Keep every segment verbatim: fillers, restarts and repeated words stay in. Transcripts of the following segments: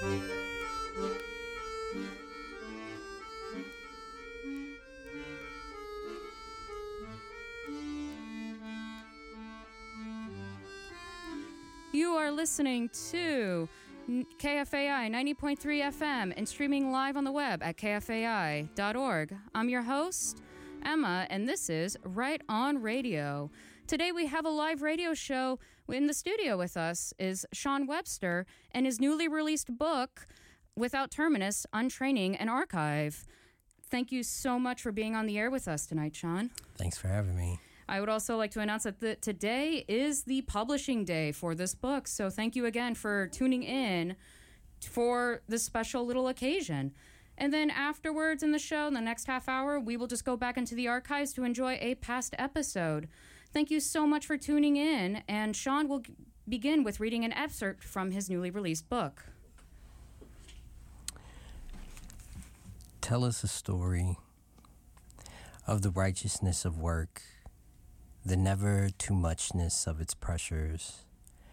You are listening to K F A I ninety point three F M and streaming live on the web at K F A I dot org. I'm your host, Emma, and this is Right On Radio. Today we have a live radio show. In the studio with us is Sean Webster and his newly released book, Without Terminus, Untraining an Archive. Thank you so much for being on the air with us tonight, Sean. Thanks for having me. I would also like to announce that the, today is the publishing day for this book, so thank you again for tuning in for this special little occasion. And then afterwards in the show, in the next half hour, we will just go back into the archives to enjoy a past episode. Thank you so much for tuning in, and Sean will g- begin with reading an excerpt from his newly released book. Tell us a story of the righteousness of work, the never too muchness of its pressures.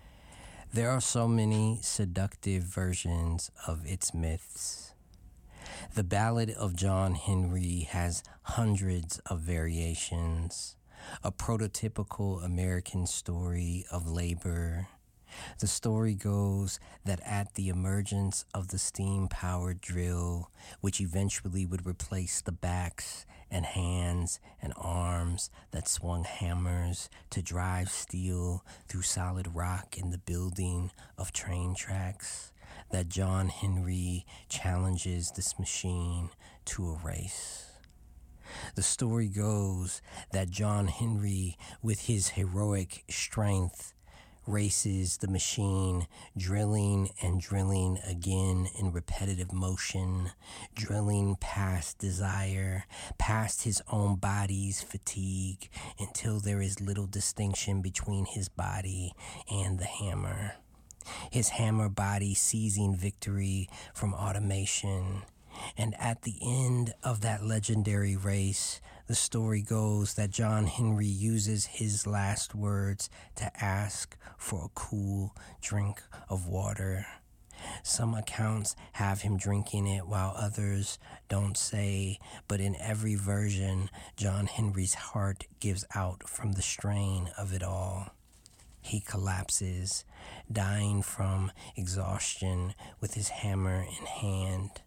There are so many seductive versions of its myths. The Ballad of John Henry has hundreds of variations, a prototypical American story of labor. The story goes that at the emergence of the steam-powered drill, which eventually would replace the backs and hands and arms that swung hammers to drive steel through solid rock in the building of train tracks, that John Henry challenges this machine to a race. The story goes that John Henry, with his heroic strength, races the machine, drilling and drilling again in repetitive motion, drilling past desire, past his own body's fatigue, until there is little distinction between his body and the hammer. His hammer body seizing victory from automation. And at the end of that legendary race, the story goes that John Henry uses his last words to ask for a cool drink of water. Some accounts have him drinking it while others don't say, but in every version, John Henry's heart gives out from the strain of it all. He collapses, dying from exhaustion with his hammer in hand.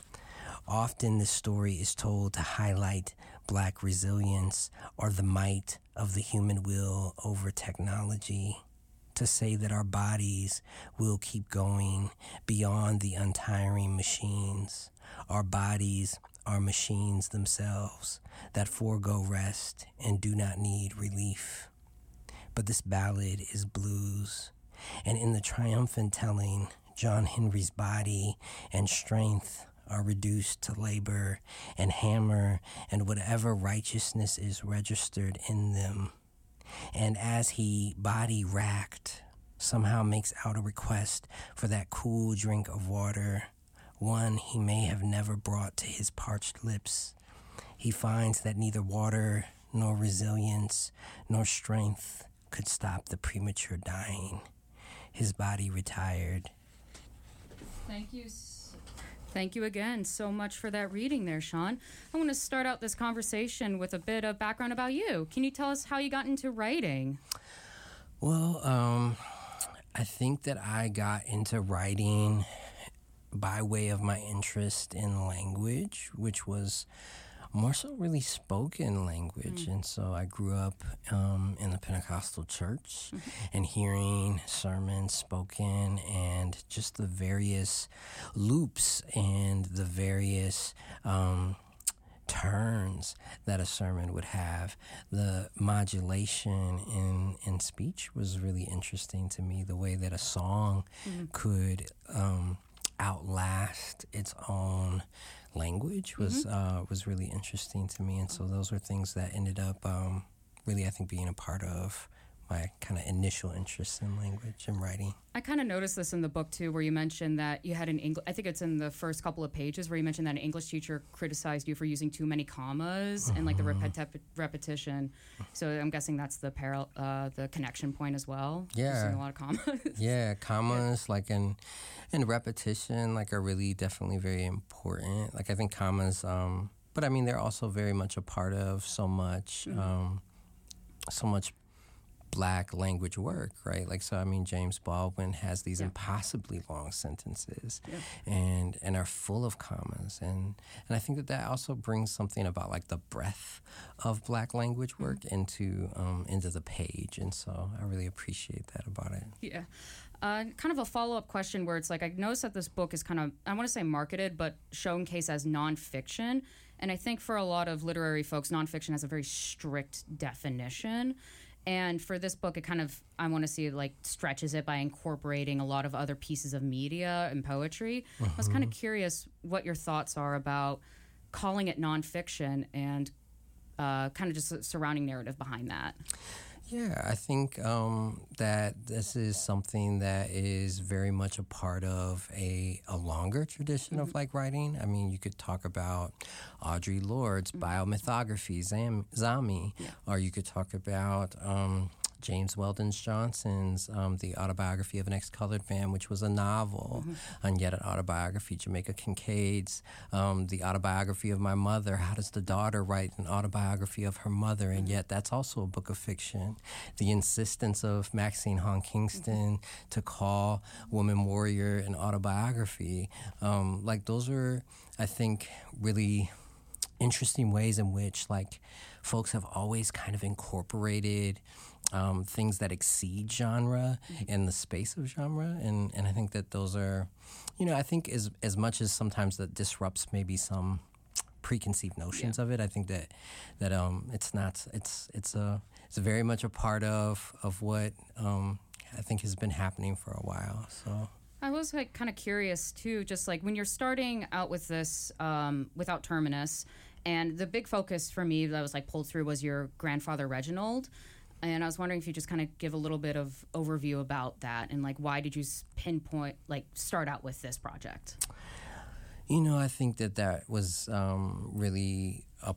Often this story is told to highlight Black resilience or the might of the human will over technology, to say that our bodies will keep going beyond the untiring machines. Our bodies are machines themselves that forego rest and do not need relief. But this ballad is blues, and in the triumphant telling, John Henry's body and strength are reduced to labor and hammer and whatever righteousness is registered in them. And as he, body racked, somehow makes out a request for that cool drink of water, one he may have never brought to his parched lips, he finds that neither water nor resilience nor strength could stop the premature dying. His body retired. Thank you so Thank you again so much for that reading there, Sean. I want to start out this conversation with a bit of background about you. Can you tell us how you got into writing? Well, um, I think that I got into writing by way of my interest in language, which was more so really spoken language. Mm. And so I grew up um, in the Pentecostal church mm-hmm. and hearing sermons spoken and just the various loops and the various um, turns that a sermon would have. The modulation in, in speech was really interesting to me, the way that a song mm-hmm. could um, outlast its own language was mm-hmm. uh, was really interesting to me. And so those were things that ended up um, really, I think, being a part of my kind of initial interest in language and writing. I kind of noticed this in the book too, where you mentioned that you had an English. I think it's in the first couple of pages where you mentioned that an English teacher criticized you for using too many commas mm-hmm. and like the repeti- repetition. So I'm guessing that's the paral- uh, the connection point as well. Yeah, using a lot of commas. Yeah, commas yeah. like and and repetition like are really definitely very important. Like I think commas, um, but I mean they're also very much a part of so much, mm-hmm. um, so much. Black language work, right? Like, so I mean, James Baldwin has these yeah. impossibly long sentences yeah. and and are full of commas. And, and I think that that also brings something about like the breadth of Black language work mm-hmm. into um, into the page. And so I really appreciate that about it. Yeah. Uh, kind of a follow-up question where it's like, I noticed that this book is kind of, I want to say marketed, but showcased as nonfiction. And I think for a lot of literary folks, nonfiction has a very strict definition. And for this book, it kind of, I want to see, like, stretches it by incorporating a lot of other pieces of media and poetry. Mm-hmm. I was kind of curious what your thoughts are about calling it nonfiction and uh, kind of just the surrounding narrative behind that. Yeah, I think um, that this is something that is very much a part of a, a longer tradition mm-hmm. of like writing. I mean, you could talk about Audre Lorde's mm-hmm. biomythography, Zam- Zami, yeah. or you could talk about um, James Weldon Johnson's um, The Autobiography of an Ex-Colored Man, which was a novel, mm-hmm. and yet an autobiography. Jamaica Kincaid's um, The Autobiography of My Mother. How does the daughter write an autobiography of her mother? And yet that's also a book of fiction. The insistence of Maxine Hong Kingston mm-hmm. to call Woman Warrior an autobiography. Um, like those are, I think, really interesting ways in which like folks have always kind of incorporated Um, things that exceed genre mm-hmm. in the space of genre. And, and I think that those are, you know, I think as as much as sometimes that disrupts maybe some preconceived notions yeah. of it, I think that that um, it's not, it's it's a it's very much a part of, of what um, I think has been happening for a while. So I was like kind of curious too, just like when you're starting out with this um, without Terminus, and the big focus for me that was like pulled through was your grandfather Reginald. And I was wondering if you just kind of give a little bit of overview about that and like why did you pinpoint, like start out with this project? You know, I think that that was um, really a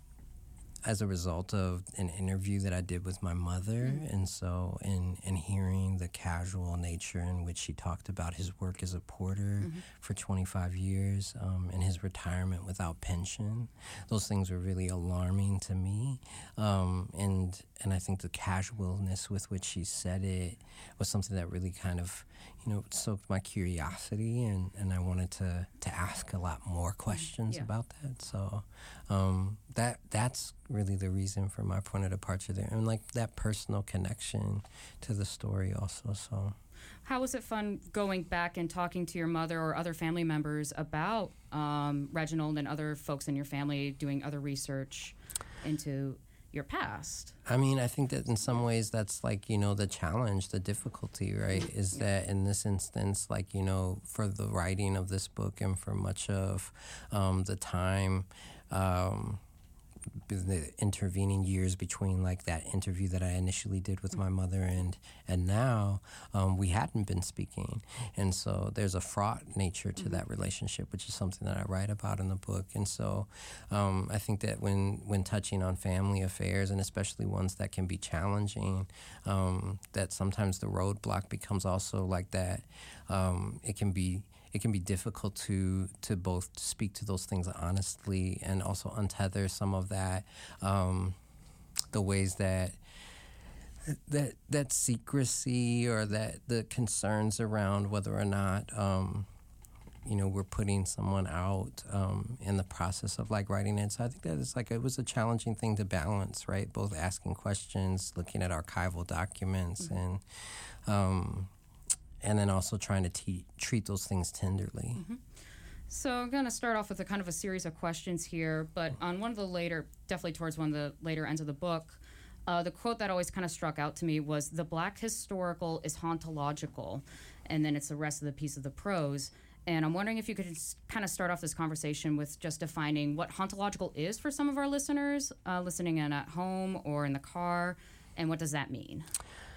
as a result of an interview that I did with my mother. Mm-hmm. And so in, in hearing the casual nature in which she talked about his work as a porter mm-hmm. for twenty-five years um, and his retirement without pension, those things were really alarming to me. Um, and and I think the casualness with which she said it was something that really kind of, you know, stoked my curiosity, and, and I wanted to, to ask a lot more questions yeah. about that. So um, that that's really the reason for my point of departure there, and like that personal connection to the story also. So how was it fun going back and talking to your mother or other family members about um, Reginald and other folks in your family, doing other research into your past? I mean, I think that in some ways that's like, you know, the challenge, the difficulty, right, is yeah. that in this instance, like, you know, for the writing of this book and for much of um, the time, um, the intervening years between like that interview that I initially did with my mother and and now um, we hadn't been speaking, and so there's a fraught nature to mm-hmm. that relationship, which is something that I write about in the book. And so um, I think that when when touching on family affairs, and especially ones that can be challenging, um, that sometimes the roadblock becomes also like that. Um, it can be It can be difficult to to both speak to those things honestly and also untether some of that, um, the ways that that that secrecy or that the concerns around whether or not um, you know we're putting someone out um, in the process of like writing it. So I think that it's like it was a challenging thing to balance, right? Both asking questions, looking at archival documents, mm-hmm. and um, and then also trying to te- treat those things tenderly. Mm-hmm. So I'm going to start off with a kind of a series of questions here, but on one of the later, definitely towards one of the later ends of the book, uh, the quote that always kind of struck out to me was, "The Black historical is hauntological," and then it's the rest of the piece of the prose. And I'm wondering if you could just kind of start off this conversation with just defining what hauntological is for some of our listeners, uh, listening in at home or in the car, and what does that mean?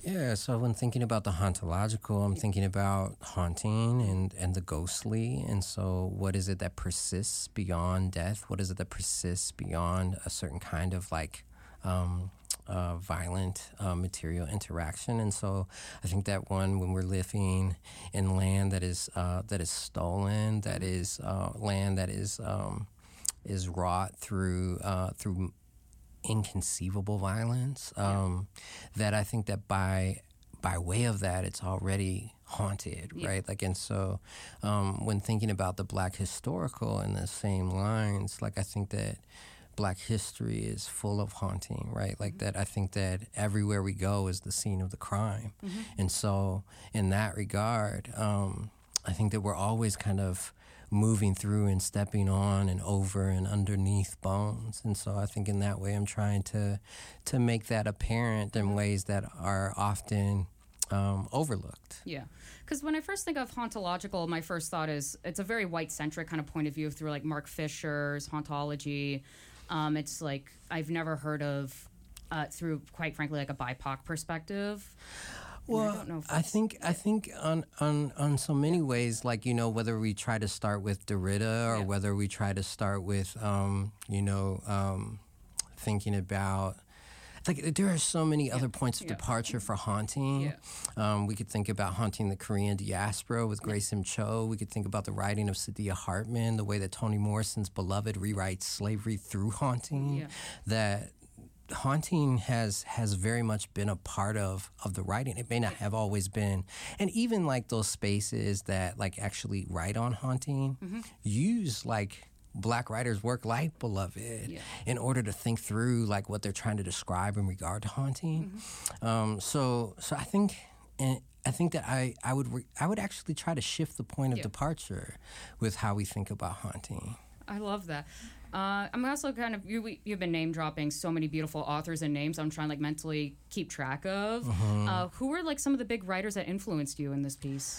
Yeah, so when thinking about the hauntological, I'm thinking about haunting and, and the ghostly. And so, what is it that persists beyond death? What is it that persists beyond a certain kind of like um, uh, violent uh, material interaction? And so, I think that one, when we're living in land that is uh, that is stolen, that is uh, land that is um, is wrought through uh, through inconceivable violence, um, yeah. that I think that by by way of that, it's already haunted, yeah. right? Like, and so um, when thinking about the Black historical in the same lines, like I think that Black history is full of haunting, right? Like mm-hmm. that I think that everywhere we go is the scene of the crime. Mm-hmm. And so in that regard, um, I think that we're always kind of moving through and stepping on and over and underneath bones. And so I think in that way I'm trying to to make that apparent in ways that are often um, overlooked. Yeah. Because when I first think of hauntological, my first thought is it's a very white-centric kind of point of view through like Mark Fisher's hauntology. Um, it's like I've never heard of uh, through, quite frankly, like a B I P O C perspective. Well, I, don't know if I think I think on, on on so many ways, like, you know, whether we try to start with Derrida or yeah. whether we try to start with, um, you know, um, thinking about, like, there are so many yeah. other points of yeah. departure for haunting. Yeah. Um, we could think about haunting the Korean diaspora with Grayson Cho. We could think about the writing of Saidiya Hartman, the way that Toni Morrison's Beloved rewrites slavery through haunting. Yeah. That haunting has has very much been a part of of the writing. It may not have always been, and even like those spaces that like actually write on haunting mm-hmm. use like Black writers' work like Beloved yeah. in order to think through like what they're trying to describe in regard to haunting. Mm-hmm. Um, so so I think and I think that I I would re- I would actually try to shift the point of yeah. departure with how we think about haunting. I love that. Uh, I'm also kind of, you, you've been name dropping so many beautiful authors and names I'm trying like mentally keep track of. Mm-hmm. Uh, who were like some of the big writers that influenced you in this piece?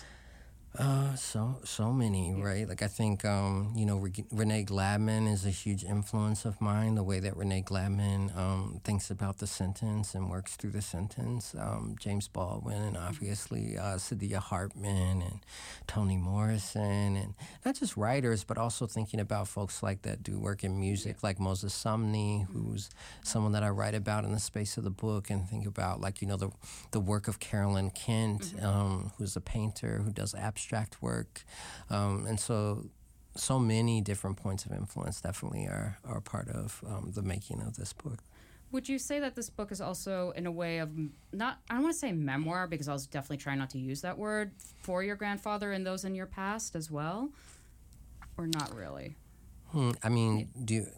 Uh, so so many, yeah. right? Like I think, um, you know, Re- Renee Gladman is a huge influence of mine. The way that Renee Gladman um, thinks about the sentence and works through the sentence. Um, James Baldwin and obviously uh, Saidiya Hartman and Toni Morrison, and not just writers, but also thinking about folks like that do work in music, yeah. like Moses Sumney, who's someone that I write about in the space of the book, and think about like, you know, the the work of Carolyn Kent, mm-hmm. um, who's a painter who does abstract abstract work, um, and so so many different points of influence definitely are, are part of um, the making of this book. Would you say that this book is also in a way of not, I don't want to say memoir because I was definitely trying not to use that word, for your grandfather and those in your past as well, or not really? Hmm, I mean, do you,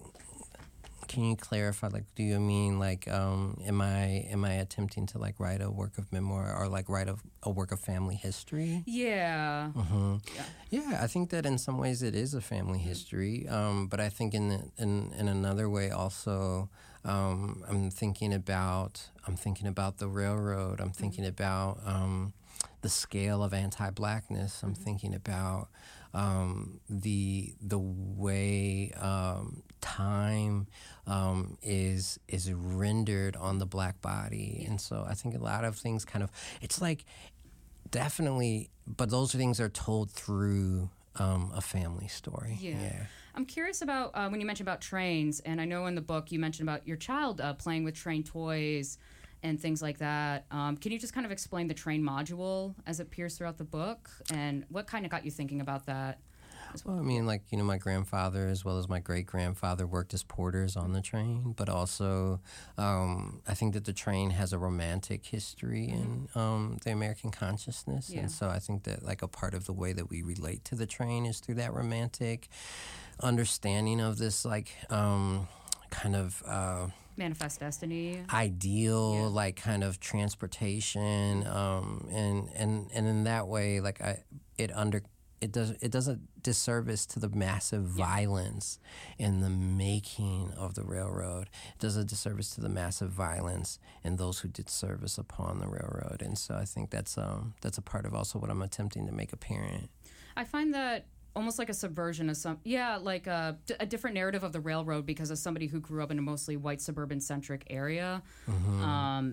can you clarify, like, do you mean, like, um, am I am I attempting to, like, write a work of memoir or, like, write a, a work of family history? Yeah. Mm-hmm. Yeah. Yeah, I think that in some ways it is a family history, um, but I think in, the, in in another way also, um, I'm thinking about I'm thinking about the railroad. I'm thinking mm-hmm. about um, the scale of anti-Blackness. I'm mm-hmm. thinking about um, the the way um, time um, is is rendered on the Black body, and so I think a lot of things kind of it's like definitely, but those things are told through um, a family story. Yeah. yeah. I'm curious about uh, when you mentioned about trains, and I know in the book you mentioned about your child uh, playing with train toys and things like that. Um, can you just kind of explain the train module as it appears throughout the book, and what kind of got you thinking about that? Well? well, I mean, like, you know, my grandfather as well as my great-grandfather worked as porters on the train, but also um, I think that the train has a romantic history in um, the American consciousness, yeah. and so I think that, like, a part of the way that we relate to the train is through that romantic understanding of this, like, um, kind of... Uh, manifest destiny ideal yeah. like kind of transportation um and and and in that way like I it under it does it does a disservice to the massive yeah. violence in the making of the railroad. It does a disservice to the massive violence in those who did service upon the railroad, and so I think that's um that's a part of also what I'm attempting to make apparent. I find that almost like a subversion of some, yeah, like a, a different narrative of the railroad, because as somebody who grew up in a mostly white suburban-centric area, mm-hmm. um,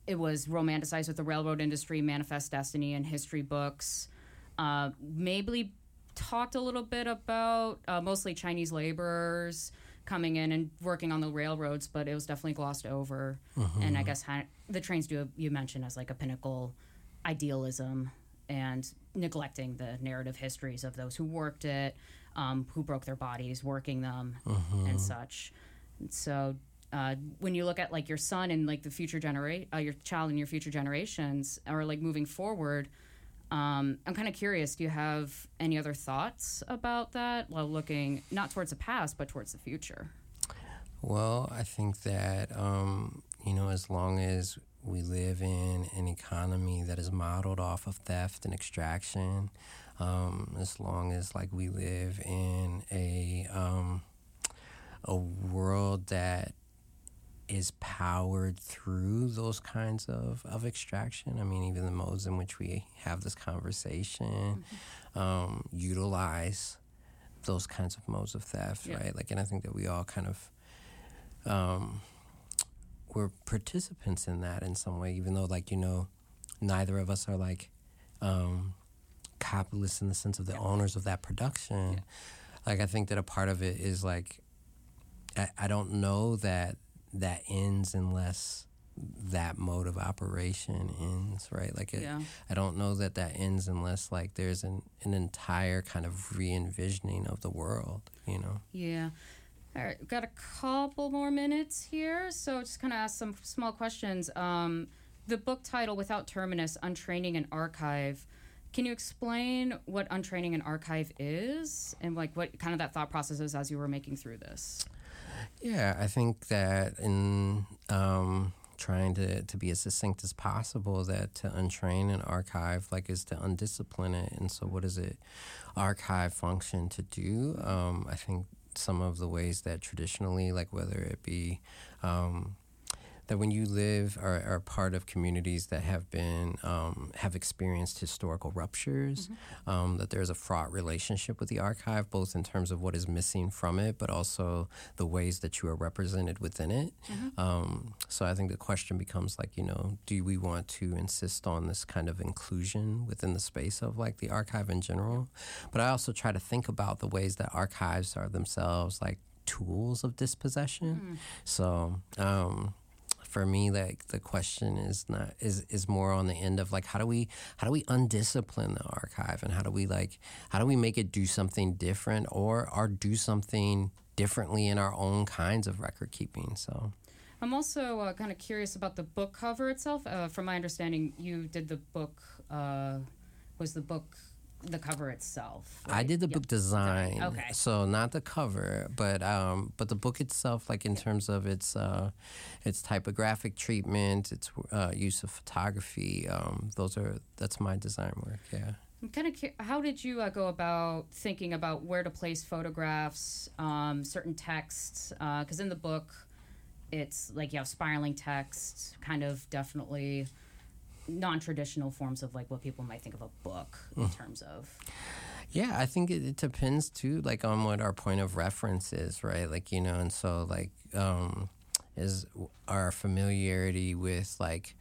it was romanticized with the railroad industry, Manifest Destiny, and history books. Uh, maybe talked a little bit about uh, mostly Chinese laborers coming in and working on the railroads, but it was definitely glossed over. Mm-hmm. And I guess ha- the trains do, you mentioned, as like a pinnacle idealism and neglecting the narrative histories of those who worked it, um, who broke their bodies working them, mm-hmm. and such. So uh, when you look at like your son and like the future generation, uh, your child and your future generations, or like moving forward, um, I'm kind of curious. Do you have any other thoughts about that while looking not towards the past but towards the future? Well, I think that um, you know, as long as we live in an economy that is modeled off of theft and extraction, um, as long as like we live in a um, a world that is powered through those kinds of, of extraction. I mean, even the modes in which we have this conversation mm-hmm. um, utilize those kinds of modes of theft, yeah. right? Like, and I think that we all kind of um, we're participants in that in some way, even though, like, you know, neither of us are like um, capitalists in the sense of the yeah. owners of that production. Yeah. Like, I think that a part of it is like, I, I don't know that that ends unless that mode of operation ends, right? Like, it, yeah. I don't know that that ends unless, like, there's an, an entire kind of re-envisioning of the world, you know? Yeah. All right, we've got a couple more minutes here, so just kind of ask some small questions. Um, the book title, Without Terminus, Untraining an Archive. Can you explain what untraining an archive is and, like, what kind of that thought process is as you were making through this? Yeah, I think that in um, trying to, to be as succinct as possible, that to untrain an archive, like, is to undiscipline it. And so what does it archive function to do? Um, I think some of the ways that traditionally, like whether it be um, that when you live or are part of communities that have been um, have experienced historical ruptures, mm-hmm. um, that there's a fraught relationship with the archive, both in terms of what is missing from it, but also the ways that you are represented within it. Mm-hmm. Um, so I think the question becomes, like, you know, do we want to insist on this kind of inclusion within the space of, like, the archive in general? But I also try to think about the ways that archives are themselves, like, tools of dispossession. Mm-hmm. So um, for me, like, the question is not is is more on the end of, like, how do we how do we undiscipline the archive, and how do we like how do we make it do something different, or or do something differently in our own kinds of record keeping? So I'm also uh, kind of curious about the book cover itself. Uh, from my understanding, you did the book uh, was the book. The cover itself, right? I did the yep. book design, okay. So not the cover, but um, but the book itself, like in terms of its uh, its typographic treatment, its uh, use of photography. Um, those are that's my design work. Yeah. I'm kind of cu- how did you uh, go about thinking about where to place photographs, um, certain texts? Because uh, in the book, it's like you have spiraling text, kind of definitely non-traditional forms of, like, what people might think of a book in mm. terms of. Yeah, I think it, it depends too, like, on what our point of reference is, right? Like, you know, and so, like, um, is our familiarity with, like,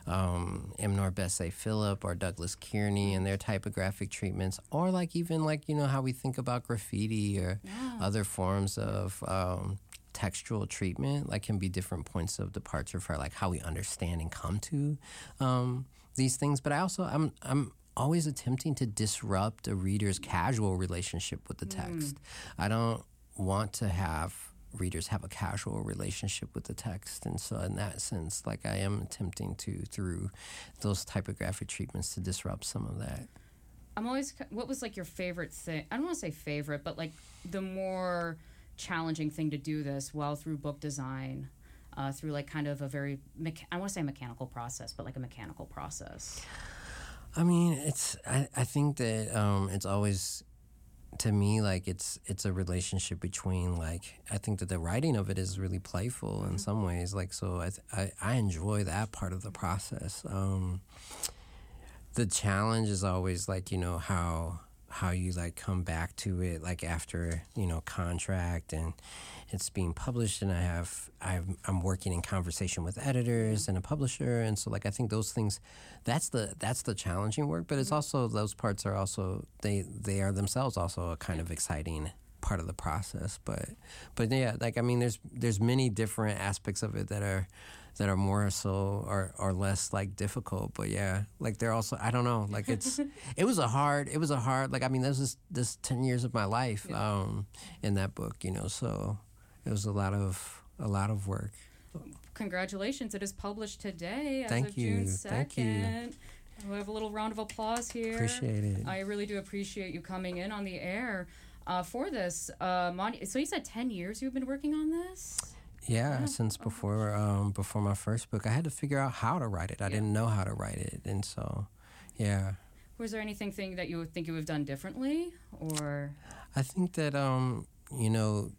um, Imnor Besse Phillip or Douglas Kearney and their typographic treatments, or, like, even, like, you know, how we think about graffiti or yeah. other forms of um, textual treatment, like, can be different points of departure for, like, how we understand and come to um, these things. But I also, I'm I'm always attempting to disrupt a reader's casual relationship with the text. Mm. I don't want to have readers have a casual relationship with the text. And so in that sense, like, I am attempting to, through those typographic treatments, to disrupt some of that. I'm always, what was, like, your favorite thing? I don't want to say favorite, but, like, the more challenging thing to do this well through book design, uh, through, like, kind of a very, mecha- I want to say mechanical process, but, like, a mechanical process. I mean, it's, I, I think that um, it's always, to me, like, it's it's a relationship between, like, I think that the writing of it is really playful mm-hmm. in some ways. Like, so I, th- I, I enjoy that part of the process. Um, the challenge is always, like, you know, how how you like come back to it like after, you know, contract and it's being published, and I have I'm, I'm working in conversation with editors and a publisher, and so like I think those things, that's the that's the challenging work, but it's also, those parts are also, they they are themselves also a kind of exciting part of the process. But but yeah, like I mean, there's there's many different aspects of it that are that are more so or or less like difficult. But yeah, like they're also, I don't know, like it's it was a hard it was a hard like I mean, this is this ten years of my life um in that book, you know, so it was a lot of a lot of work. Congratulations! It is published today as Thank of you. June second. Thank you. We have a little round of applause here. Appreciate it. I really do appreciate you coming in on the air uh, for this. Uh, Mon- so you said ten years you've been working on this? Yeah, Yeah. since Oh, before um, before my first book, I had to figure out how to write it. I Yeah. didn't know how to write it, and so, yeah. Was there anything thing that you would think you would have done differently, or? I think that um, you know,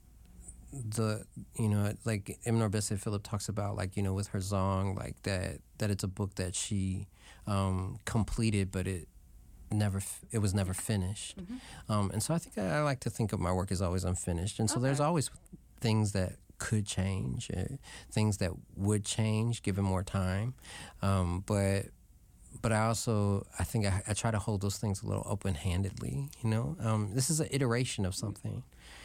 the you know like Eleanor Bessette Phillip talks about, like, you know, with her song, like that that it's a book that she um, completed, but it never f- it was never finished. Mm-hmm. Um, and so I think I, I like to think of my work as always unfinished, and so there's Okay. always things that could change, uh, things that would change given more time, um, but but I also I think I, I try to hold those things a little open-handedly. You know, um, this is an iteration of something.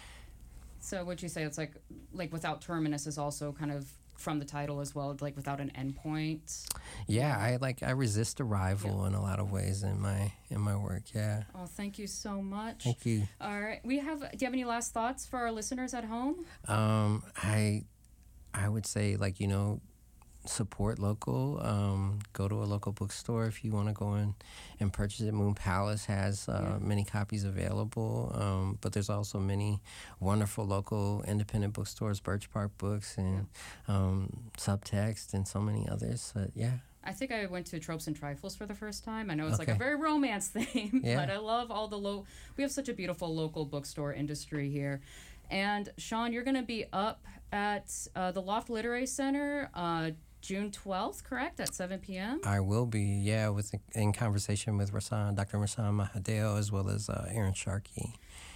So would you say it's like like without terminus is also kind of from the title as well, like without an endpoint? Yeah, I like I resist arrival in a lot of ways in my in my work. Yeah. Oh, thank you so much. Thank you. All right, we have. Do you have any last thoughts for our listeners at home? Um, I I would say, like, you know, support local. Um, go to a local bookstore if you want to go in and purchase it. Moon Palace has uh, Yeah. many copies available, um, but there's also many wonderful local independent bookstores, Birch Park Books and um, Subtext and so many others. Uh, yeah. I think I went to Tropes and Trifles for the first time. I know it's like a Okay. very romance theme, Yeah. but I love all the low. We have such a beautiful local bookstore industry here. And Sean, you're going to be up at uh, the Loft Literary Center uh, June twelfth, correct? At seven p.m.? I will be, yeah, with in conversation with Rasan, Doctor Rasan Mahadeo, as well as uh, Aaron Sharkey.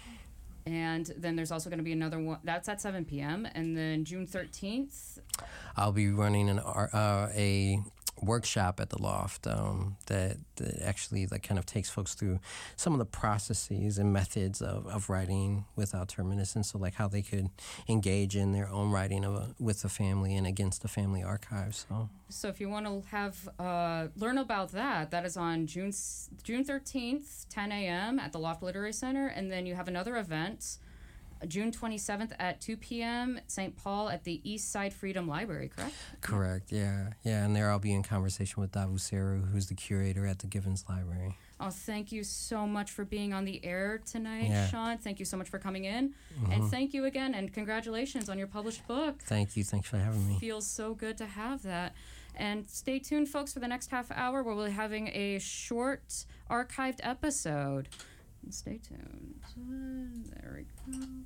And then there's also going to be another one. That's at seven p.m. And then June thirteenth. I'll be running an ar- uh, a workshop at the Loft um, that, that actually like kind of takes folks through some of the processes and methods of, of writing without terminus, and so like how they could engage in their own writing of a, with the family and against the family archive. So So if you want to have uh, learn about that, that is on June s- June thirteenth, ten a.m. at the Loft Literary Center. And then you have another event, uh, June twenty-seventh at two p.m. Saint Paul at the East Side Freedom Library, correct? correct, yeah, yeah, and there I'll be in conversation with Davu Seru, who's the curator at the Givens Library. Oh, thank you so much for being on the air tonight, Yeah. Sean. Thank you so much for coming in. Mhm. And thank you again, and congratulations on your published book. Thank you, thanks for having me. Feels so good to have that. And stay tuned, folks, for the next half hour where we'll be having a short archived episode. Stay tuned. Uh, There we go.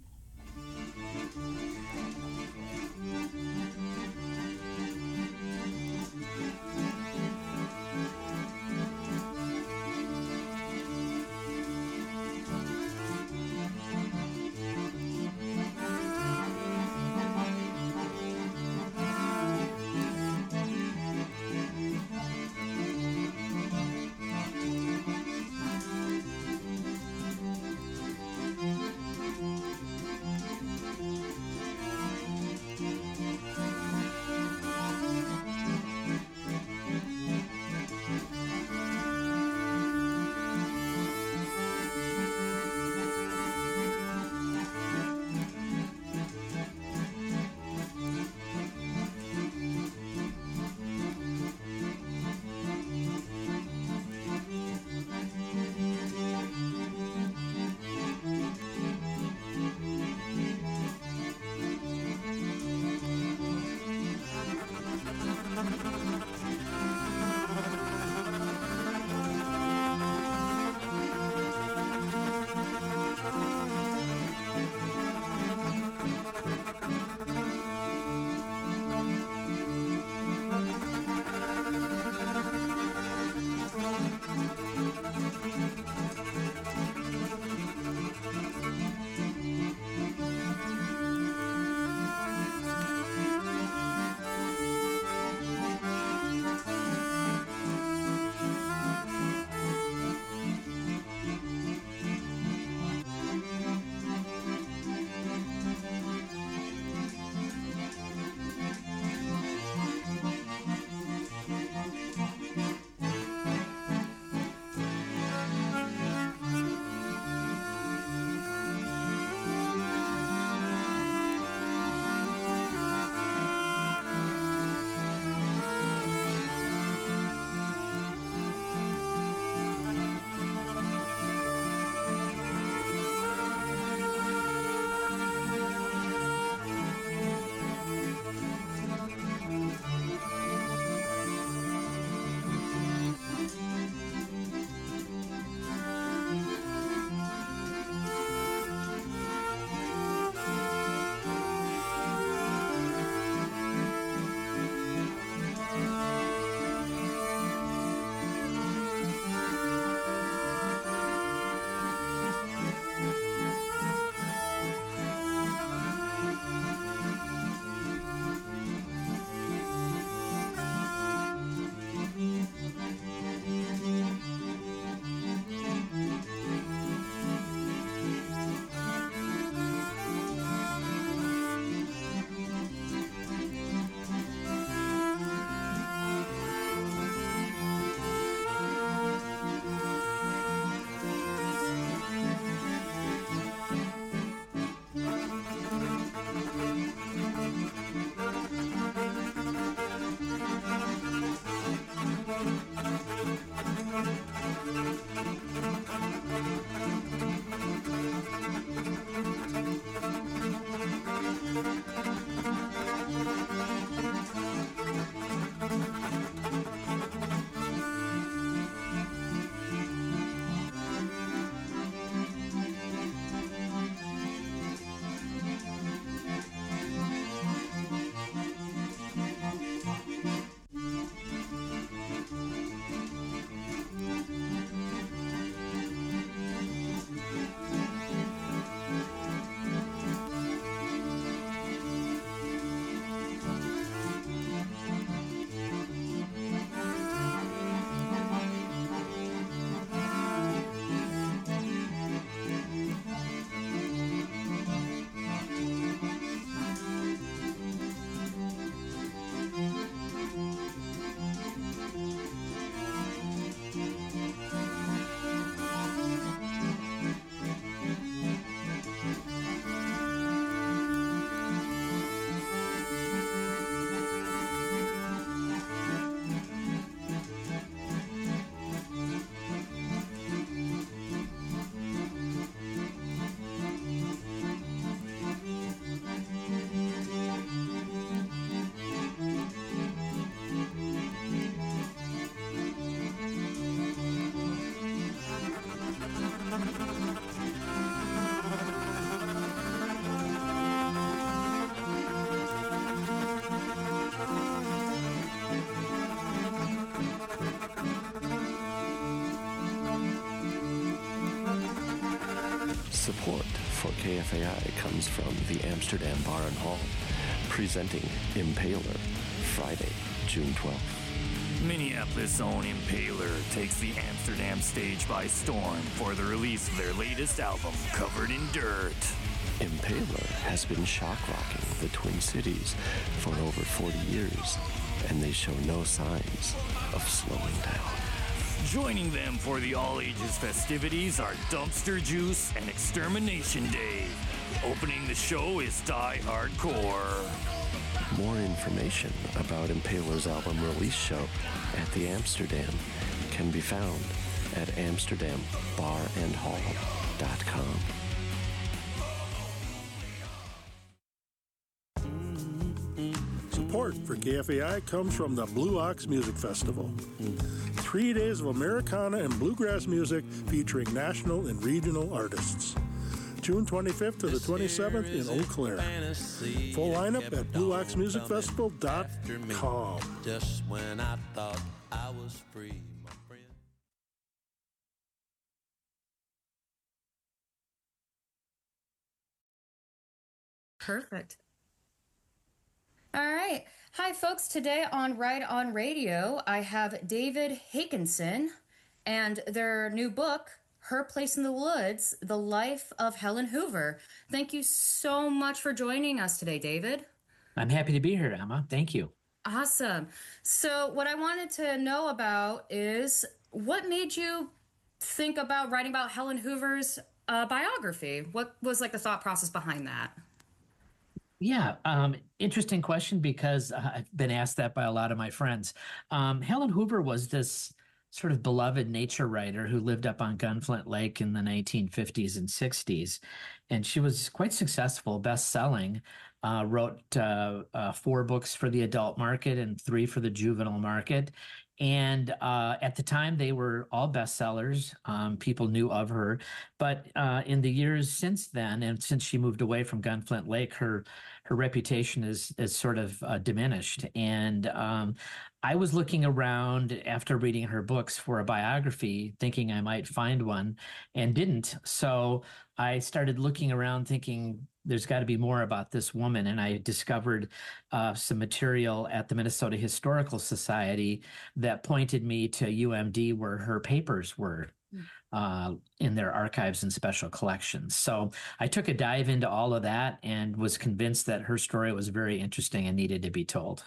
Support for K F A I comes from the Amsterdam Bar and Hall, presenting Impaler, Friday, June twelfth. Minneapolis' own Impaler takes the Amsterdam stage by storm for the release of their latest album, Covered in Dirt. Impaler has been shock-rocking the Twin Cities for over forty years, and they show no signs of slowing down. Joining them for the all-ages festivities are Dumpster Juice and Extermination Day. Opening the show is Die Hardcore. More information about Impaler's album release show at the Amsterdam can be found at amsterdam bar and hall dot com. Support for K F A I comes from the Blue Ox Music Festival. Three days of Americana and bluegrass music featuring national and regional artists. June twenty-fifth to the twenty-seventh in Eau Claire. Full lineup at blue ox music festival dot com. Just when I thought I was free, my friend. Perfect. All right. Hi, folks. Today on Ride On Radio, I have David Hakinson and their new book, Her Place in the Woods, The Life of Helen Hoover. Thank you so much for joining us today, David. I'm happy to be here, Emma. Thank you. Awesome. So what I wanted to know about is what made you think about writing about Helen Hoover's uh, biography? What was like the thought process behind that? Yeah, um, interesting question because uh, I've been asked that by a lot of my friends. Um, Helen Hoover was this sort of beloved nature writer who lived up on Gunflint Lake in the nineteen fifties and sixties. And she was quite successful, best-selling, uh, wrote uh, uh, four books for the adult market and three for the juvenile market. And uh, at the time, they were all bestsellers. Um, people knew of her. But uh, in the years since then, and since she moved away from Gunflint Lake, her her reputation is, is sort of uh, diminished. And um, I was looking around after reading her books for a biography, thinking I might find one, and didn't. So I started looking around thinking, there's got to be more about this woman. And I discovered uh, some material at the Minnesota Historical Society that pointed me to U M D where her papers were uh, in their archives and special collections. So I took a dive into all of that and was convinced that her story was very interesting and needed to be told.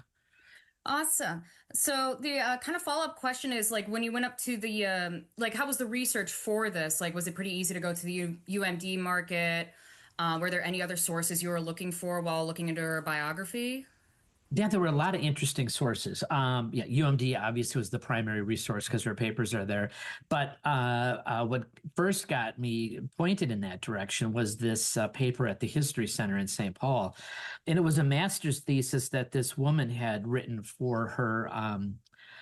Awesome. So the uh, kind of follow-up question is, like, when you went up to the, um, like, how was the research for this? Like, was it pretty easy to go to the U- UMD market? Uh, were there any other sources you were looking for while looking into her biography? Yeah, there were a lot of interesting sources. Um, yeah, U M D obviously was the primary resource because her papers are there. But uh, uh, what first got me pointed in that direction was this uh, paper at the History Center in Saint Paul. And it was a master's thesis that this woman had written for her um,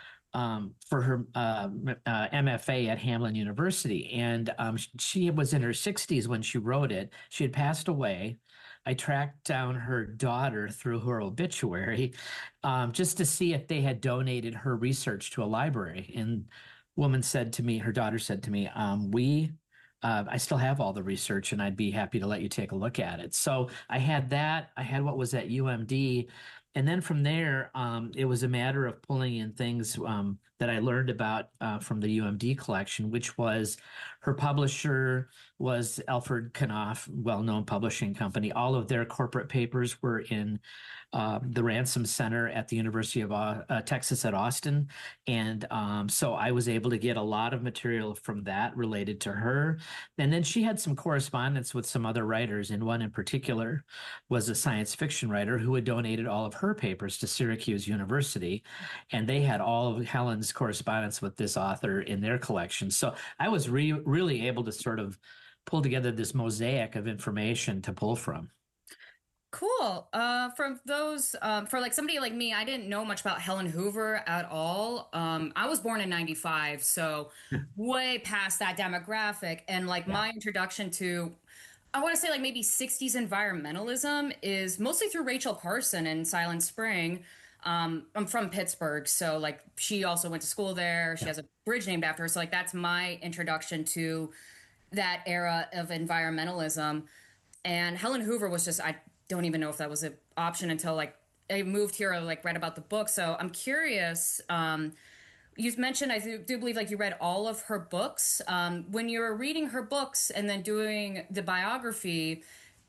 um, for her uh, uh, M F A at Hamline University. And um, she was in her sixties when she wrote it. She had passed away. I tracked down her daughter through her obituary um, just to see if they had donated her research to a library. And woman said to me, her daughter said to me, um, we, uh, I still have all the research and I'd be happy to let you take a look at it. So I had that, I had what was at U M D. And then from there, um, it was a matter of pulling in things um, that I learned about uh, from the U M D collection, which was her publisher was Alfred Knopf, well-known publishing company. All of their corporate papers were in uh, the Ransom Center at the University of uh, Texas at Austin. And um, so I was able to get a lot of material from that related to her. And then she had some correspondence with some other writers, and one in particular was a science fiction writer who had donated all of her papers to Syracuse University. And they had all of Helen's correspondence with this author in their collection. So I was re- really able to sort of pull together this mosaic of information to pull from. Cool. Uh, from those, um, for like somebody like me, I didn't know much about Helen Hoover at all. Um, I was born in ninety-five, so way past that demographic. And like yeah. my introduction to, I want to say like maybe sixties environmentalism is mostly through Rachel Carson in Silent Spring. Um, I'm from Pittsburgh, so like she also went to school there. She yeah. has a bridge named after her. So like that's my introduction to that era of environmentalism. And Helen Hoover was just, I don't even know if that was an option until like I moved here, I like read about the book. So I'm curious. Um, you've mentioned, I do, do believe like you read all of her books. Um, when you were reading her books and then doing the biography,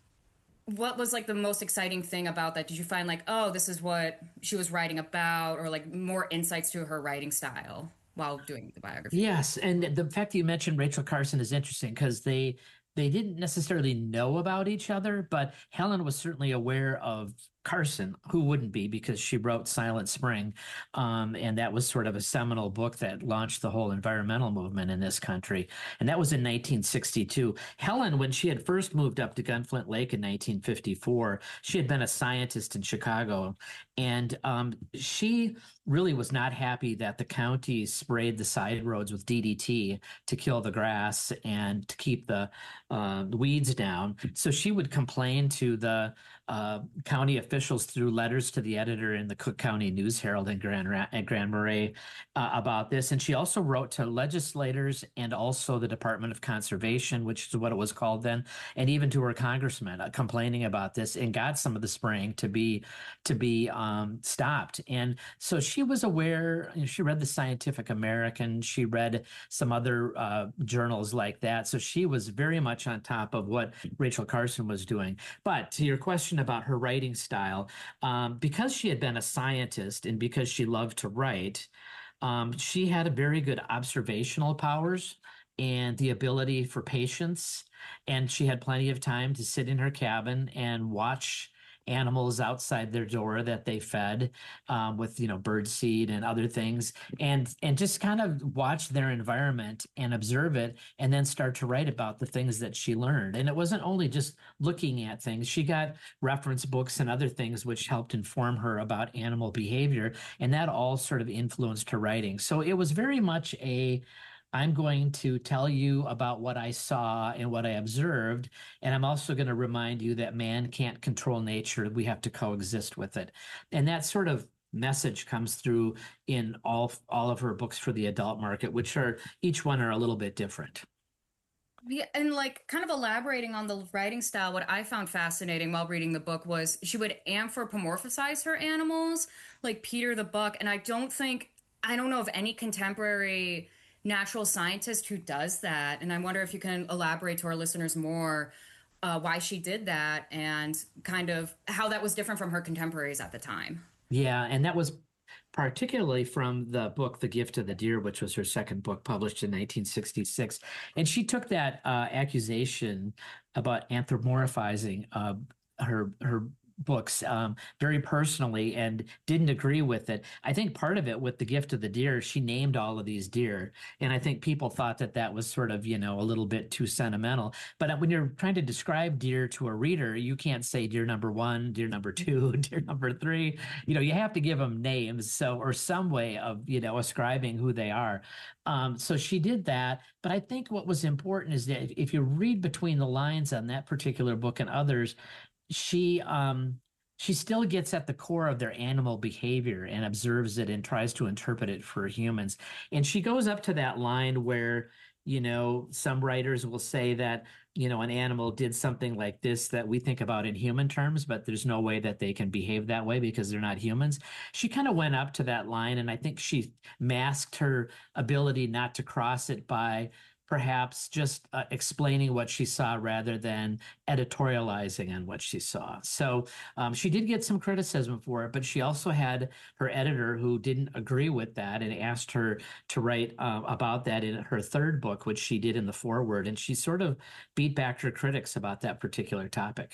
what was like the most exciting thing about that? Did you find like, oh, this is what she was writing about, or like more insights to her writing style while doing the biography? Yes, and the fact that you mentioned Rachel Carson is interesting because they they didn't necessarily know about each other, but Helen was certainly aware of Carson, who wouldn't be, because she wrote Silent Spring. Um, and that was sort of a seminal book that launched the whole environmental movement in this country. And that was in nineteen sixty-two. Helen, when she had first moved up to Gunflint Lake in nineteen fifty-four, she had been a scientist in Chicago. And um, she really was not happy that the county sprayed the side roads with D D T to kill the grass and to keep the uh, weeds down. So she would complain to the uh, county officials through letters to the editor in the Cook County News Herald in Grand, Ra- at Grand Marais uh, about this. And she also wrote to legislators and also the Department of Conservation, which is what it was called then, and even to her congressman uh, complaining about this, and got some of the spraying to be to be um, stopped. And so she was aware. You know, she read the Scientific American. She read some other uh, journals like that. So she was very much on top of what Rachel Carson was doing. But to your question about her writing style, um, because she had been a scientist and because she loved to write, um, she had a very good observational powers and the ability for patience. And she had plenty of time to sit in her cabin and watch animals outside their door that they fed um, with, you know, bird seed and other things, and and just kind of watch their environment and observe it, and then start to write about the things that she learned. And it wasn't only just looking at things. She got reference books and other things which helped inform her about animal behavior, and that all sort of influenced her writing. So it was very much a I'm going to tell you about what I saw and what I observed. And I'm also going to remind you that man can't control nature. We have to coexist with it. And that sort of message comes through in all, all of her books for the adult market, which are each one are a little bit different. Yeah, and like kind of elaborating on the writing style, what I found fascinating while reading the book was she would anthropomorphize her animals, like Peter the buck. And I don't think, I don't know of any contemporary natural scientist who does that. And I wonder if you can elaborate to our listeners more uh, why she did that and kind of how that was different from her contemporaries at the time. Yeah, and that was particularly from the book The Gift of the Deer, which was her second book published in nineteen sixty-six. And she took that uh, accusation about anthropomorphizing uh, her her books um, very personally and didn't agree with it. I think part of it with The Gift of the Deer, she named all of these deer. And I think people thought that that was sort of, you know, a little bit too sentimental. But when you're trying to describe deer to a reader, you can't say deer number one, deer number two, deer number three. You know, you have to give them names. So, or some way of, you know, ascribing who they are. Um, so she did that. But I think what was important is that if you read between the lines on that particular book and others, she um she still gets at the core of their animal behavior and observes it and tries to interpret it for humans. And she goes up to that line where, you know, some writers will say that, you know, an animal did something like this that we think about in human terms, but there's no way that they can behave that way because they're not humans. She kind of went up to that line, and I think she masked her ability not to cross it by perhaps just uh, explaining what she saw rather than editorializing on what she saw. So um, she did get some criticism for it, but she also had her editor who didn't agree with that and asked her to write uh, about that in her third book, which she did in the foreword. And she sort of beat back her critics about that particular topic.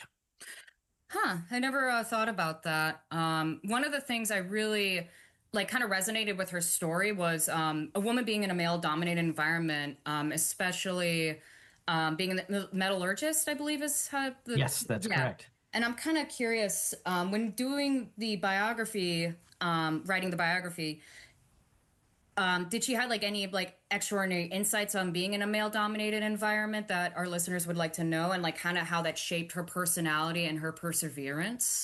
Huh. I never uh, thought about that. Um, one of the things I really like kind of resonated with her story was um, a woman being in a male dominated environment, um, especially um, being a metallurgist, I believe is how the, yes, that's yeah. correct. And I'm kind of curious um, when doing the biography, um, writing the biography, um, did she have like any like extraordinary insights on being in a male dominated environment that our listeners would like to know, and like kind of how that shaped her personality and her perseverance?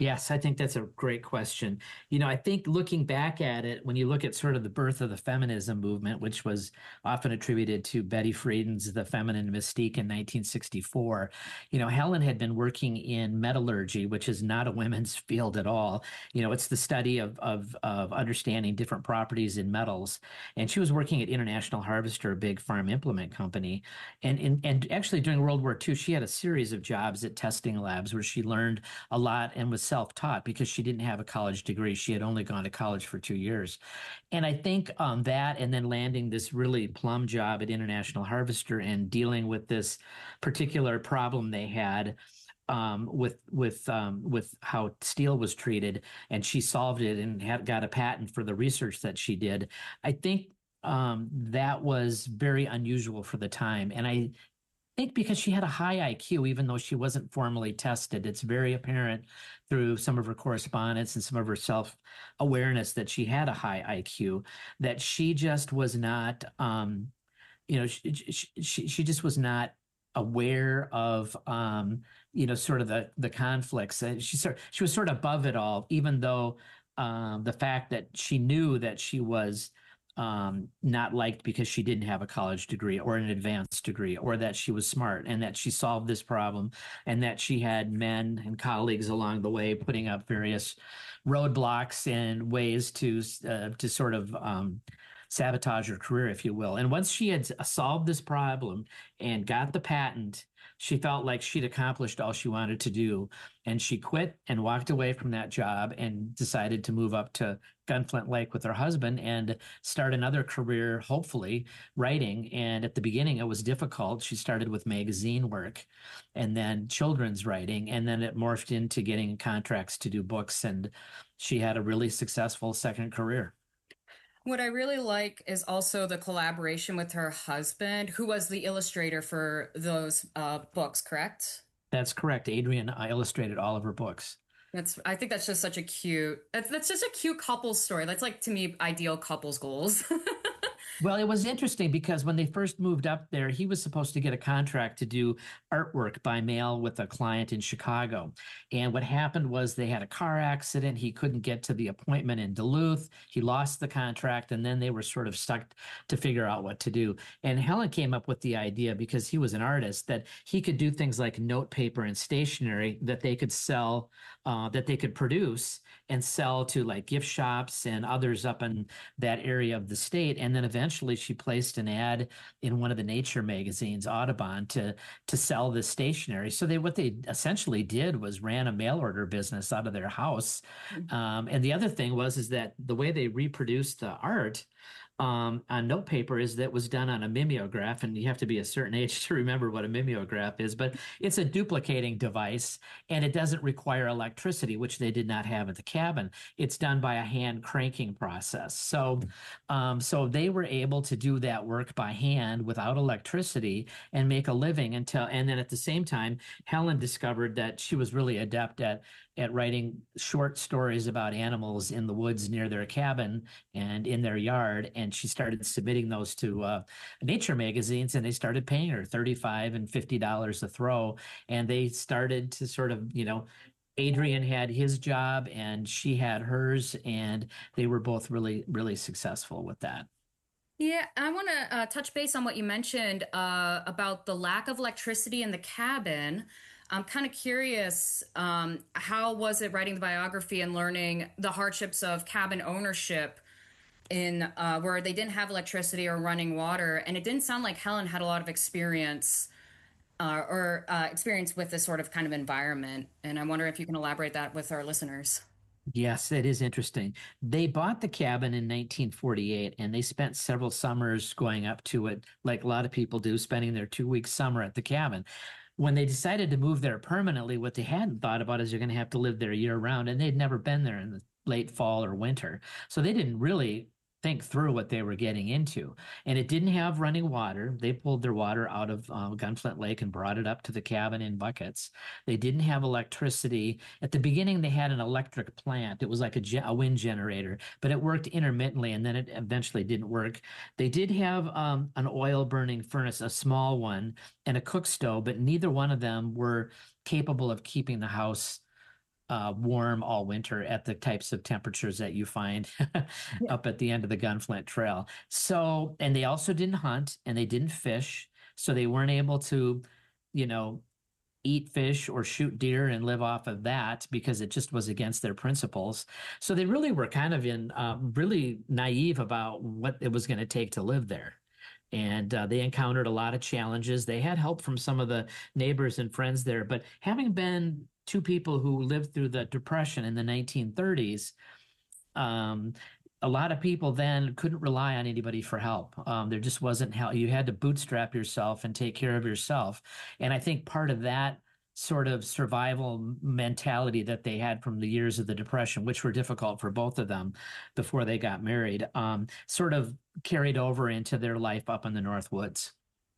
Yes, I think that's a great question. You know, I think looking back at it, when you look at sort of the birth of the feminism movement, which was often attributed to Betty Friedan's The Feminine Mystique in nineteen sixty-four, you know, Helen had been working in metallurgy, which is not a women's field at all. You know, it's the study of, of, of understanding different properties in metals. And she was working at International Harvester, a big farm implement company. And, and, and actually during World War Two, she had a series of jobs at testing labs where she learned a lot and was self-taught because she didn't have a college degree. She had only gone to college for two years. And I think um, that and then landing this really plum job at International Harvester and dealing with this particular problem they had um, with with um, with how steel was treated, and she solved it and had got a patent for the research that she did. I think um, that was very unusual for the time. And I think because she had a high I Q, even though she wasn't formally tested, it's very apparent through some of her correspondence and some of her self-awareness that she had a high I Q, that she just was not, um, you know, she, she, she just was not aware of, um, you know, sort of the, the conflicts. And she, sort, she was sort of above it all, even though um, the fact that she knew that she was um, not liked because she didn't have a college degree or an advanced degree, or that she was smart and that she solved this problem, and that she had men and colleagues along the way putting up various roadblocks and ways to uh, to sort of um, sabotage her career, if you will. And once she had solved this problem and got the patent, she felt like she'd accomplished all she wanted to do. And she quit and walked away from that job and decided to move up to Gunflint Lake with her husband and start another career, hopefully, writing. And at the beginning, it was difficult. She started with magazine work and then children's writing, and then it morphed into getting contracts to do books. And she had a really successful second career. What I really like is also the collaboration with her husband, who was the illustrator for those uh, books, correct? That's correct. Adrian uh, illustrated all of her books. That's. I think that's just such a cute. That's, that's just a cute couples story. That's like, to me, ideal couples goals. Well, it was interesting because when they first moved up there, he was supposed to get a contract to do artwork by mail with a client in Chicago. And what happened was they had a car accident. He couldn't get to the appointment in Duluth. He lost the contract, and then they were sort of stuck to figure out what to do. And Helen came up with the idea, because he was an artist, that he could do things like note paper and stationery that they could sell, uh, that they could produce and sell to like gift shops and others up in that area of the state. And then eventually she placed an ad in one of the nature magazines, Audubon, to to sell this stationery. So they what they essentially did was ran a mail order business out of their house. Mm-hmm. Um, and the other thing was is that the way they reproduced the art Um, on note paper is that was done on a mimeograph, and you have to be a certain age to remember what a mimeograph is, but it's a duplicating device, and it doesn't require electricity, which they did not have at the cabin. It's done by a hand cranking process. So, um, so they were able to do that work by hand without electricity and make a living until, and then at the same time, Helen discovered that she was really adept at at writing short stories about animals in the woods near their cabin and in their yard. And she started submitting those to uh, nature magazines, and they started paying her thirty-five and fifty dollars a throw. And they started to sort of, you know, Adrian had his job and she had hers, and they were both really, really successful with that. Yeah, I want to uh, touch base on what you mentioned uh, about the lack of electricity in the cabin. I'm kind of curious, um, how was it writing the biography and learning the hardships of cabin ownership in uh, where they didn't have electricity or running water? And it didn't sound like Helen had a lot of experience uh, or uh, experience with this sort of kind of environment. And I wonder if you can elaborate that with our listeners. Yes, it is interesting. They bought the cabin in nineteen forty-eight, and they spent several summers going up to it, like a lot of people do, spending their two-week summer at the cabin. When they decided to move there permanently, what they hadn't thought about is you're going to have to live there year round, and they'd never been there in the late fall or winter. So they didn't really think through what they were getting into. And it didn't have running water. They pulled their water out of uh, Gunflint Lake and brought it up to the cabin in buckets. They didn't have electricity. At the beginning, they had an electric plant. It was like a, ge- a wind generator, but it worked intermittently, and then it eventually didn't work. They did have um, an oil-burning furnace, a small one, and a cook stove, but neither one of them were capable of keeping the house uh, warm all winter at the types of temperatures that you find Yeah. up at the end of the Gunflint Trail. So, and they also didn't hunt and they didn't fish. So they weren't able to, you know, eat fish or shoot deer and live off of that because it just was against their principles. So they really were kind of in uh, really naive about what it was going to take to live there. And uh, they encountered a lot of challenges. They had help from some of the neighbors and friends there. But having been two people who lived through the Depression in the nineteen thirties, um, a lot of people then couldn't rely on anybody for help. Um, there just wasn't help. You had to bootstrap yourself and take care of yourself. And I think part of that sort of survival mentality that they had from the years of the Depression, which were difficult for both of them before they got married, um, sort of carried over into their life up in the North Woods.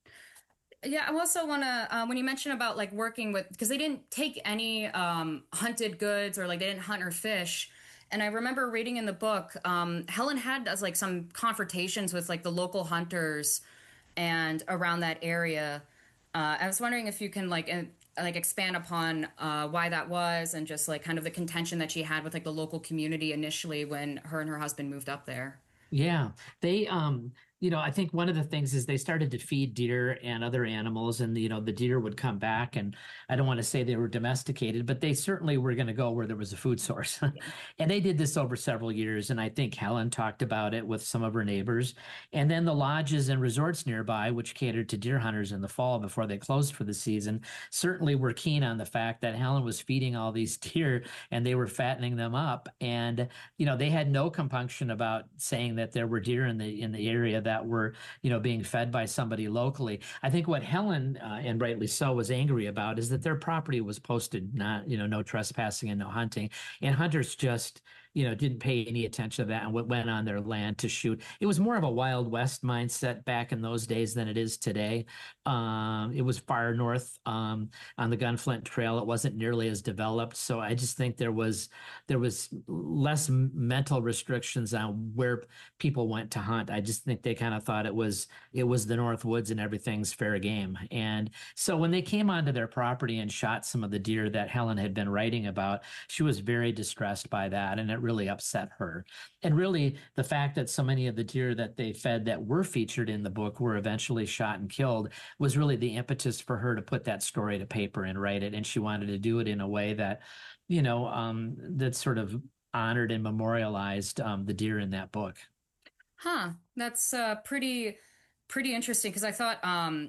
Yeah, I also want to, uh, when you mentioned about like working with, because they didn't take any um, hunted goods or like they didn't hunt or fish. And I remember reading in the book, um, Helen had does like some confrontations with like the local hunters and around that area. Uh, I was wondering if you can like uh, like expand upon uh, why that was and just like kind of the contention that she had with like the local community initially when her and her husband moved up there. Yeah, they, um, you know, I think one of the things is they started to feed deer and other animals, and you know, the deer would come back, and I don't want to say they were domesticated, but they certainly were going to go where there was a food source. And they did this over several years, and I think Helen talked about it with some of her neighbors, and then the lodges and resorts nearby, which catered to deer hunters in the fall before they closed for the season, certainly were keen on the fact that Helen was feeding all these deer and they were fattening them up, and you know, they had no compunction about saying that there were deer in the in the area that were, you know, being fed by somebody locally. I think what Helen, uh, and rightly so, was angry about is that their property was posted not, you know, no trespassing and no hunting, and hunters just, you know, didn't pay any attention to that and went on their land to shoot. It was more of a Wild West mindset back in those days than it is today. Um, it was far north um, on the Gunflint Trail. It wasn't nearly as developed, so I just think there was there was less mental restrictions on where people went to hunt. I just think they kind of thought it was it was the North Woods and everything's fair game. And so when they came onto their property and shot some of the deer that Helen had been writing about, she was very distressed by that, and it really upset her. And really, the fact that so many of the deer that they fed that were featured in the book were eventually shot and killed was really the impetus for her to put that story to paper and write it. And she wanted to do it in a way that, you know, um, that sort of honored and memorialized um, the deer in that book. Huh. That's uh, pretty, pretty interesting because I thought, um,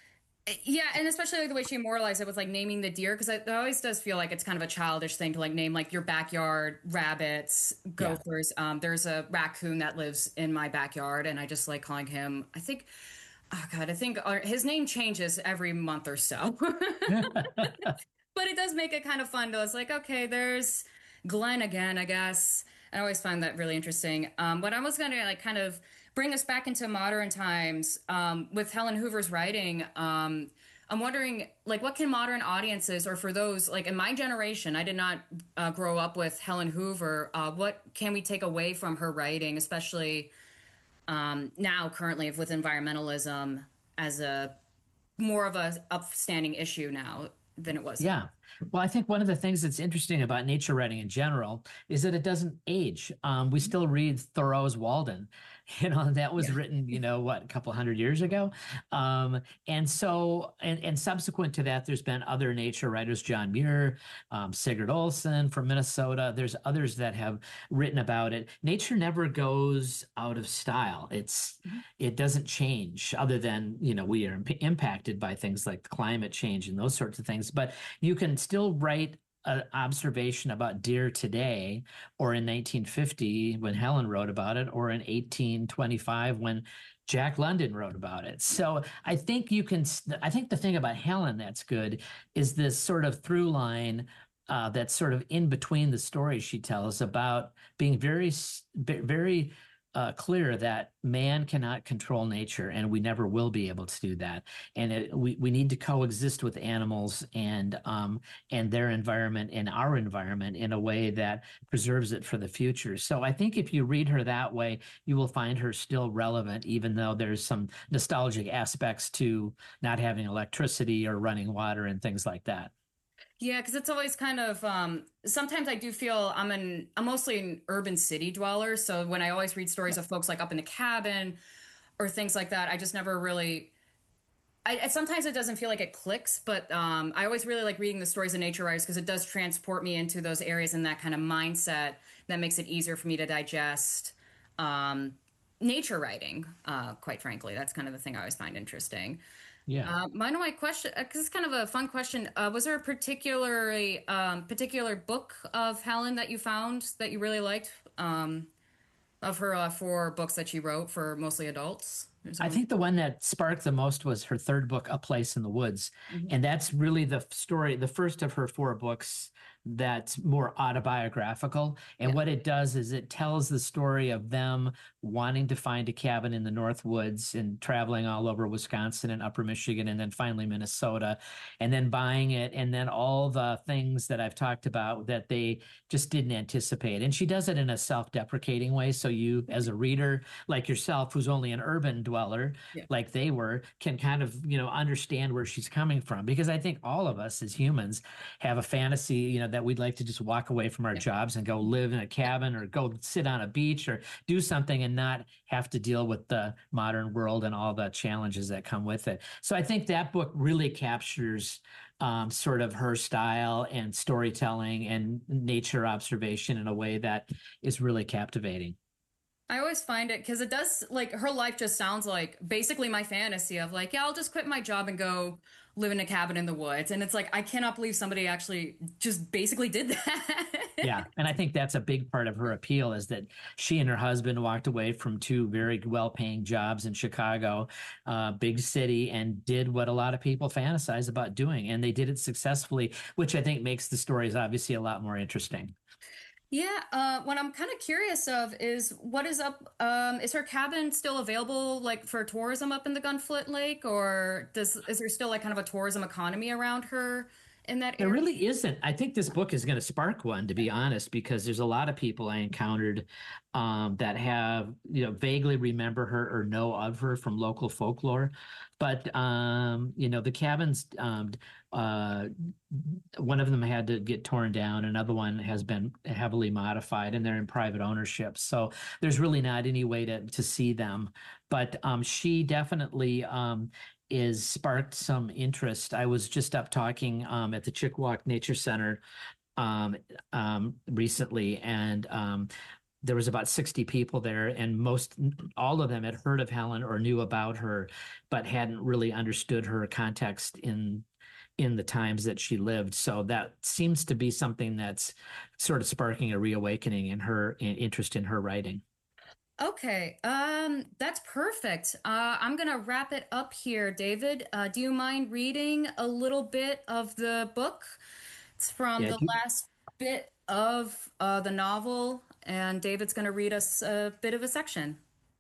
yeah, and especially like the way she immortalized it with like naming the deer, because it always does feel like it's kind of a childish thing to like name like your backyard rabbits, gophers. Yeah. Um, there's a raccoon that lives in my backyard, and I just like calling him. I think, oh god, I think our, his name changes every month or so. But it does make it kind of fun. To it's like, okay, there's Glenn again, I guess. I always find that really interesting. Um, but I was going to like kind of bring us back into modern times um, with Helen Hoover's writing. Um, I'm wondering, like, what can modern audiences, or for those, like, in my generation, I did not uh, grow up with Helen Hoover. Uh, what can we take away from her writing, especially um, now, currently, with environmentalism as a more of a upstanding issue now than it was? Yeah. Well, I think one of the things that's interesting about nature writing in general is that it doesn't age. Um, we still read Thoreau's Walden. You know, that was yeah. written, you know, what, a couple hundred years ago. Um, and so, and, and subsequent to that, there's been other nature writers, John Muir, um, Sigurd Olson from Minnesota. There's others that have written about it. Nature never goes out of style. It's, mm-hmm. it doesn't change, other than, you know, we are imp- impacted by things like climate change and those sorts of things. But you can still write an observation about deer today, or in nineteen fifty when Helen wrote about it, or in eighteen twenty-five when Jack London wrote about it. So I think you can, I think the thing about Helen that's good is this sort of through line uh, that's sort of in between the stories she tells about being very, very Uh, clear that man cannot control nature, and we never will be able to do that. And it, we we need to coexist with animals and um and their environment and our environment in a way that preserves it for the future. So I think if you read her that way, you will find her still relevant, even though there's some nostalgic aspects to not having electricity or running water and things like that. Yeah, because it's always kind of um, sometimes I do feel I'm an I'm mostly an urban city dweller. So when I always read stories of folks like up in the cabin or things like that, I just never really I, I- sometimes it doesn't feel like it clicks, but um, I always really like reading the stories of nature writers because it does transport me into those areas and that kind of mindset that makes it easier for me to digest um, nature writing. Uh, quite frankly, that's kind of the thing I always find interesting. Yeah. Uh, mine, my question, because it's kind of a fun question. Uh, was there a particularly um, particular book of Helen that you found that you really liked um, of her uh, four books that she wrote for mostly adults? Is there I one? think the one that sparked the most was her third book, A Place in the Woods. Mhm. And that's really the story, the first of her four books that's more autobiographical. And Yeah. what it does is it tells the story of them wanting to find a cabin in the North Woods and traveling all over Wisconsin and Upper Michigan and then finally Minnesota and then buying it. And then all the things that I've talked about that they just didn't anticipate. And she does it in a self-deprecating way. So you, as a reader like yourself, who's only an urban dweller, Yeah. like they were, can kind of, you know, understand where she's coming from. Because I think all of us as humans have a fantasy, you know, that we'd like to just walk away from our Yeah. jobs and go live in a cabin or go sit on a beach or do something and not have to deal with the modern world and all the challenges that come with it. So I think that book really captures um, sort of her style and storytelling and nature observation in a way that is really captivating. I always find it because it does like her life just sounds like basically my fantasy of like, yeah, I'll just quit my job and go live in a cabin in the woods. And it's like, I cannot believe somebody actually just basically did that. Yeah. And I think that's a big part of her appeal is that she and her husband walked away from two very well paying jobs in Chicago, uh, big city, and did what a lot of people fantasize about doing. And they did it successfully, which I think makes the stories obviously a lot more interesting. Yeah, uh, what I'm kind of curious of is what is up. Um, is her cabin still available, like for tourism up in the Gunflint Lake, or does is there still like kind of a tourism economy around her in that There area? really isn't. I think this book is going to spark one, to be honest, because there's a lot of people I encountered um, that have, you know, vaguely remember her or know of her from local folklore. But, um, you know, the cabins, um, uh, one of them had to get torn down. Another one has been heavily modified and they're in private ownership. So there's really not any way to, to see them. But um, she definitely um, is sparked some interest. I was just up talking um, at the Chickawauk Nature Center um, um, recently, and um, there was about sixty people there, and most all of them had heard of Helen or knew about her, but hadn't really understood her context in in the times that she lived. So that seems to be something that's sort of sparking a reawakening in her in interest in her writing. Okay, um, that's perfect. Uh, I'm gonna wrap it up here, David. Uh, do you mind reading a little bit of the book? It's from Yeah, the do- last bit of uh, the novel, and David's gonna read us a bit of a section.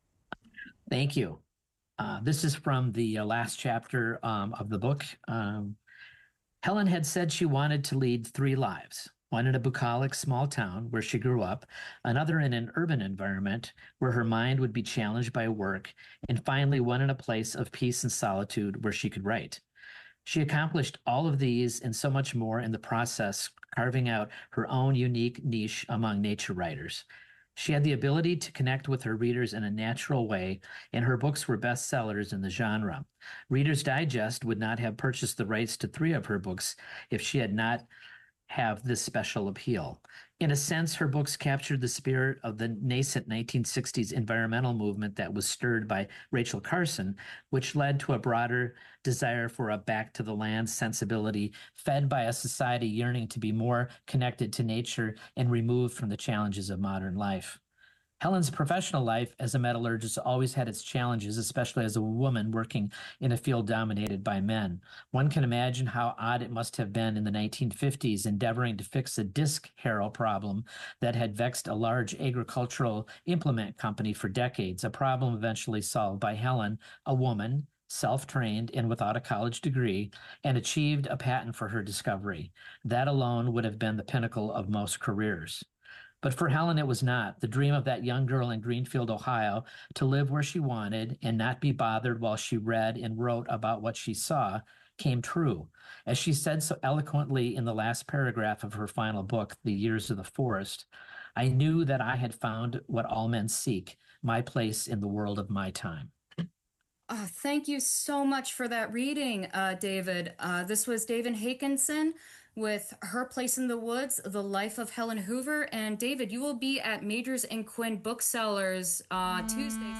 thank you. Uh, this is from the uh, last chapter um, of the book. Um, Helen had said she wanted to lead three lives, one in a bucolic small town where she grew up, another in an urban environment where her mind would be challenged by work, and finally one in a place of peace and solitude where she could write. She accomplished all of these and so much more in the process, carving out her own unique niche among nature writers. She had the ability to connect with her readers in a natural way, and her books were bestsellers in the genre. Reader's Digest would not have purchased the rights to three of her books if she had not have this special appeal. In a sense, her books captured the spirit of the nascent nineteen sixties environmental movement that was stirred by Rachel Carson, which led to a broader desire for a back to the land sensibility fed by a society yearning to be more connected to nature and removed from the challenges of modern life. Helen's professional life as a metallurgist always had its challenges, especially as a woman working in a field dominated by men. One can imagine how odd it must have been in the nineteen fifties endeavoring to fix a disc harrow problem that had vexed a large agricultural implement company for decades, a problem eventually solved by Helen, a woman, self-trained and without a college degree, and achieved a patent for her discovery. That alone would have been the pinnacle of most careers. But for Helen, it was not. The dream of that young girl in Greenfield, Ohio, to live where she wanted and not be bothered while she read and wrote about what she saw, came true. As she said so eloquently in the last paragraph of her final book, The Years of the Forest, I knew that I had found what all men seek, my place in the world of my time. Oh, thank you so much for that reading, uh, David. Uh, this was David Hakinson with Her Place in the Woods, The Life of Helen Hoover. And David, you will be at Majors and Quinn Booksellers uh, Tuesday.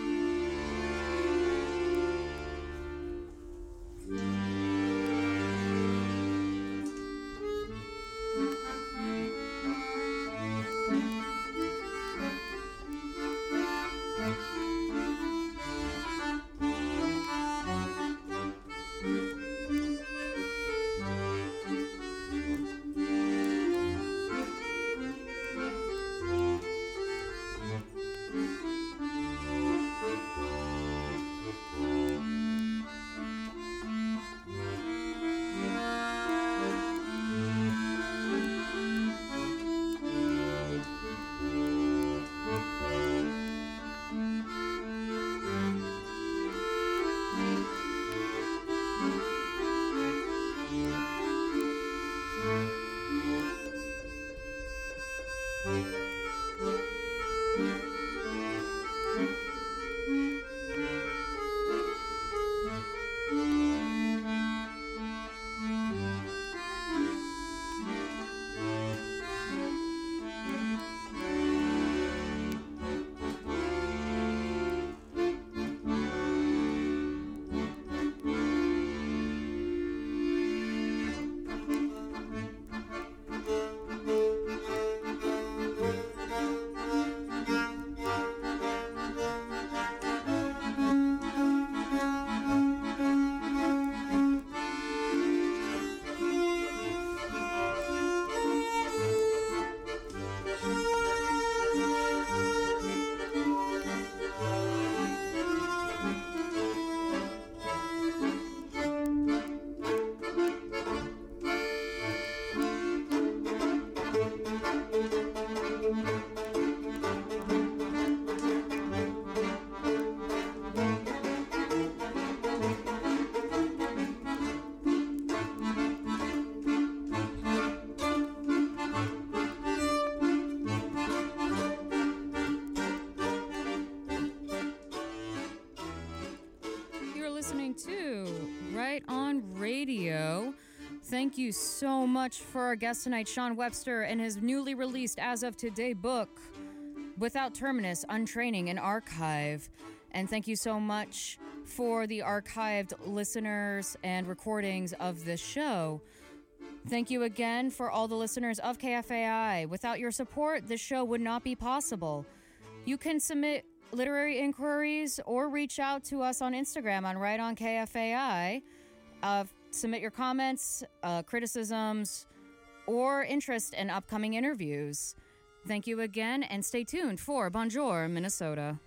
To Right on Radio. Thank you so much for our guest tonight, Sean Webster, and his newly released as of today book, Without Terminus, Untraining an Archive. And thank you so much for the archived listeners and recordings of this show. Thank you again for all the listeners of K F A I. Without your support, this show would not be possible. You can submit literary inquiries or reach out to us on Instagram on Right on K F A I. Uh, submit your comments, uh, criticisms, or interest in upcoming interviews. Thank you again, and stay tuned for Bonjour, Minnesota.